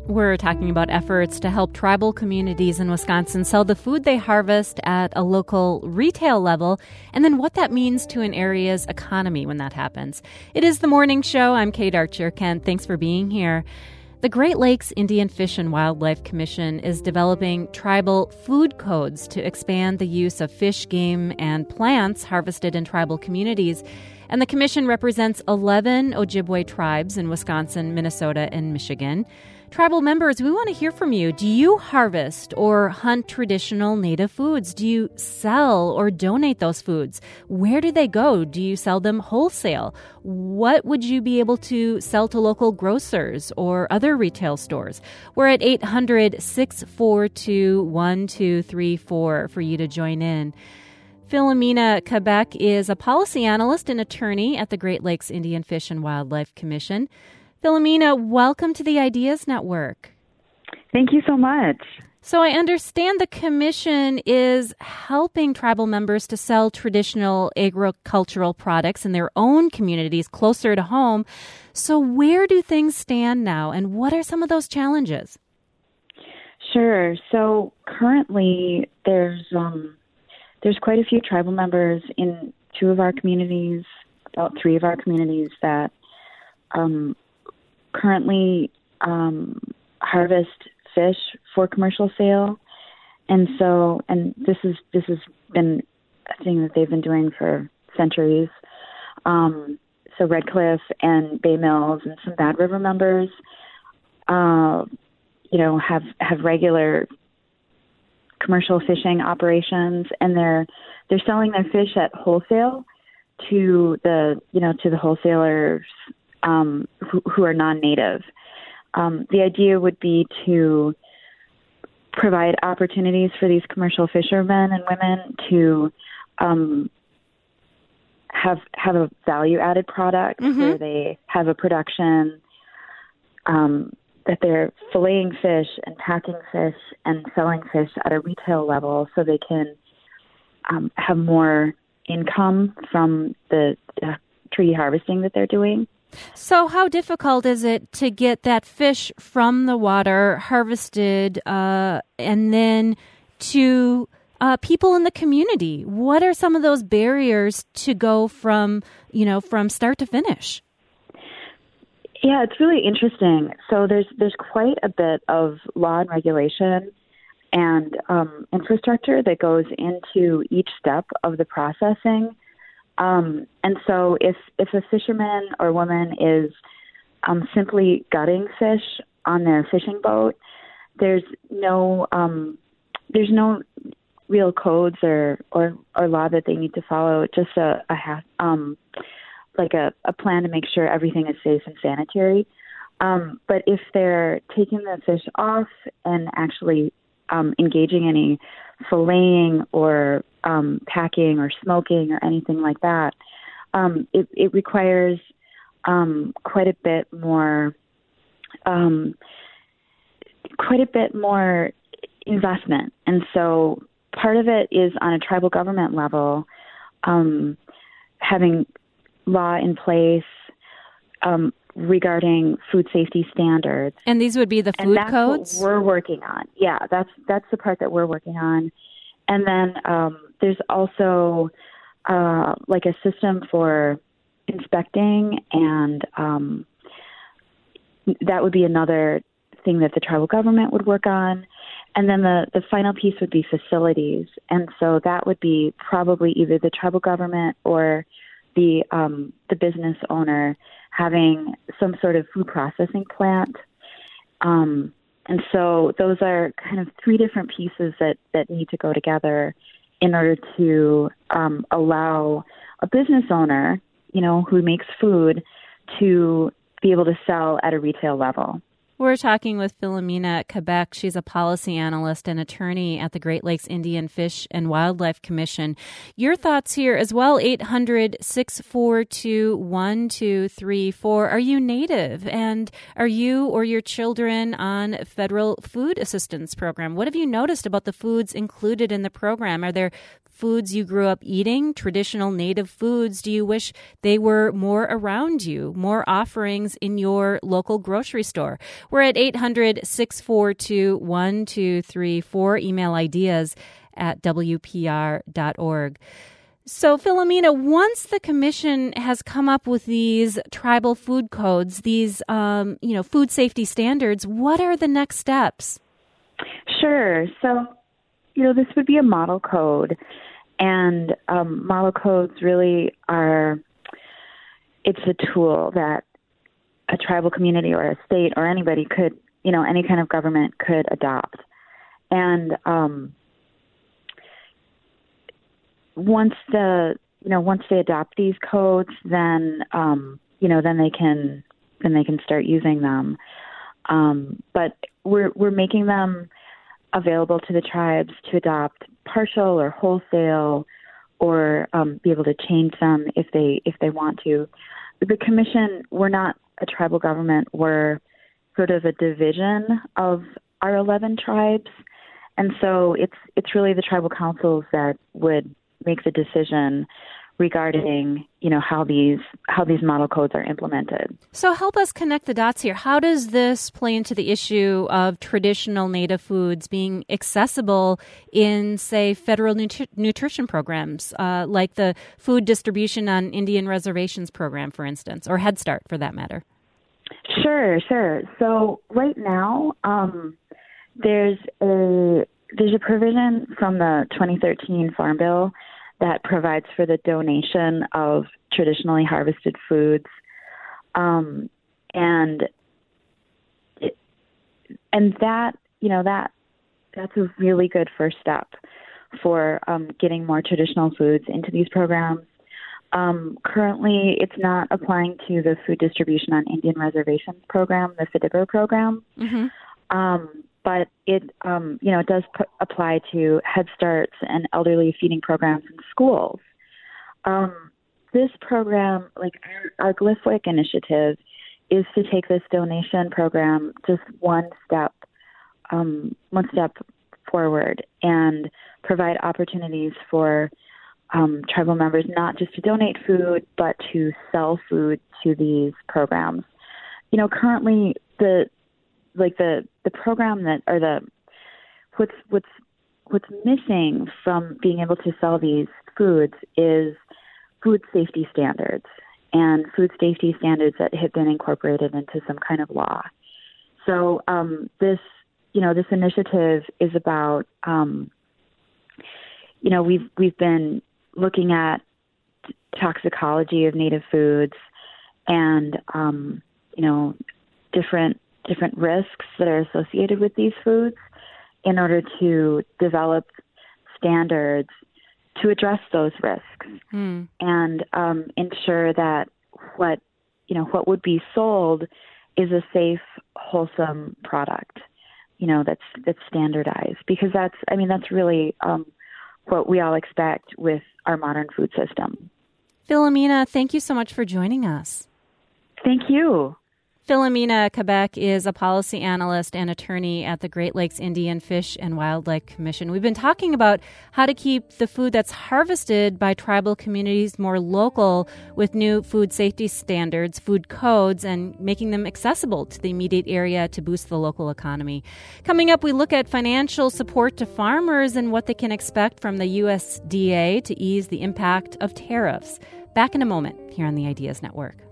We're talking about efforts to help tribal communities in Wisconsin sell the food they harvest at a local retail level, and then what that means to an area's economy when that happens. It is The Morning Show. I'm Kate Archer. Ken, thanks for being here. The Great Lakes Indian Fish and Wildlife Commission is developing tribal food codes to expand the use of fish, game, and plants harvested in tribal communities. And the commission represents 11 Ojibwe tribes in Wisconsin, Minnesota, and Michigan. Tribal members, we want to hear from you. Do you harvest or hunt traditional native foods? Do you sell or donate those foods? Where do they go? Do you sell them wholesale? What would you be able to sell to local grocers or other retail stores? We're at 800-642-1234 for you to join in. Philomena Quebec is a policy analyst and attorney at the Great Lakes Indian Fish and Wildlife Commission. Philomena, welcome to the Ideas Network. Thank you so much. So I understand the commission is helping tribal members to sell traditional agricultural products in their own communities closer to home. So where do things stand now, and what are some of those challenges? Sure. So currently there's quite a few tribal members in two of our communities, about three of our communities that currently harvest fish for commercial sale, and this has been a thing that they've been doing for centuries. So Red Cliff and Bay Mills and some Bad River members, have regular commercial fishing operations, and they're selling their fish at wholesale to the wholesalers who are non-native. The idea would be to provide opportunities for these commercial fishermen and women to have a value-added product where they have a production that they're filleting fish and packing fish and selling fish at a retail level, so they can have more income from the treaty harvesting that they're doing. So how difficult is it to get that fish from the water harvested and then to people in the community? What are some of those barriers to go from start to finish? Yeah, it's really interesting. So there's quite a bit of law and regulation and infrastructure that goes into each step of the processing. And so if a fisherman or woman is simply gutting fish on their fishing boat, there's no real codes or law that they need to follow. Just a plan to make sure everything is safe and sanitary. But if they're taking the fish off and actually engaging any filleting or packing or smoking or anything like that, it requires quite a bit more investment. And so part of it is on a tribal government level, having law in place regarding food safety standards. And these would be the food codes? That's what we're working on. Yeah, that's the part that we're working on. And then there's also a system for inspecting, and that would be another thing that the tribal government would work on. And then the final piece would be facilities. And so that would be probably either the tribal government or the business owner having some sort of food processing plant. And so those are kind of three different pieces that need to go together in order to allow a business owner, who makes food, to be able to sell at a retail level. We're talking with Philomena Quebec. She's a policy analyst and attorney at the Great Lakes Indian Fish and Wildlife Commission. Your thoughts here as well, 800-642-1234. Are you Native? And are you or your children on federal food assistance program? What have you noticed about the foods included in the program? Are there foods you grew up eating, traditional native foods? Do you wish they were more around you, more offerings in your local grocery store? We're at 800-642-1234. Email ideas at WPR.org. So, Philomena, once the commission has come up with these tribal food codes, these, food safety standards, what are the next steps? Sure. So, this would be a model code, and model codes really it's a tool that a tribal community or a state or anybody could, any kind of government could adopt. And once they adopt these codes, then then they can start using them. But we're making them available to the tribes to adopt partial or wholesale, or be able to change them if they want to. The commission, we're not a tribal government. We're sort of a division of our 11 tribes, and so it's really the tribal councils that would make the decision regarding, how these model codes are implemented. So help us connect the dots here. How does this play into the issue of traditional native foods being accessible in, say, federal nutrition programs, like the Food Distribution on Indian Reservations program, for instance, or Head Start, for that matter? Sure. So right now, there's a provision from the 2013 Farm Bill that provides for the donation of traditionally harvested foods, and that's a really good first step for getting more traditional foods into these programs. Currently, it's not applying to the Food Distribution on Indian Reservations program, the FDIPR program. Mm-hmm. But it does apply to Head Starts and elderly feeding programs in schools. This program, like our GLFWIC initiative, is to take this donation program just one step forward and provide opportunities for tribal members not just to donate food, but to sell food to these programs. Currently the program what's missing from being able to sell these foods is food safety standards and food safety standards that have been incorporated into some kind of law. So this initiative is about we've been looking at toxicology of native foods and different risks that are associated with these foods in order to develop standards to address those risks and ensure that what would be sold is a safe, wholesome product, that's standardized, because that's really what we all expect with our modern food system. Philomena, thank you so much for joining us. Thank you. Philomena Quebec is a policy analyst and attorney at the Great Lakes Indian Fish and Wildlife Commission. We've been talking about how to keep the food that's harvested by tribal communities more local with new food safety standards, food codes, and making them accessible to the immediate area to boost the local economy. Coming up, we look at financial support to farmers and what they can expect from the USDA to ease the impact of tariffs. Back in a moment here on the Ideas Network.